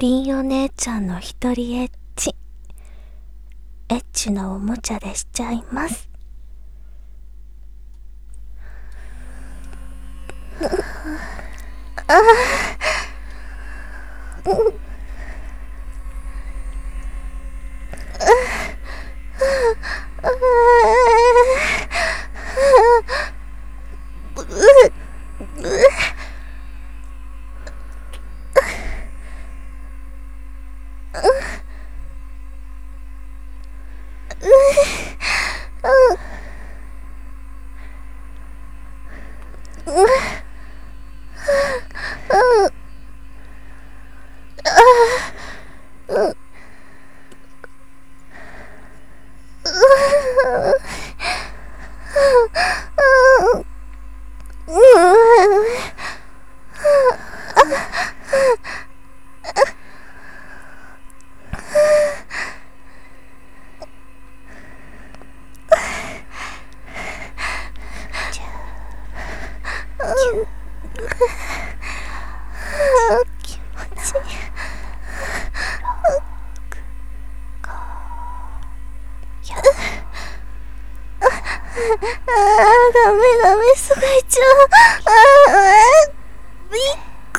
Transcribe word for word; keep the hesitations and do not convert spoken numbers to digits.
りんお姉ちゃんの一人エッチ。エッチなおもちゃでしちゃいます。気持ちいい。ああ、ダメダメ、すがいちゃう。ああ、びっく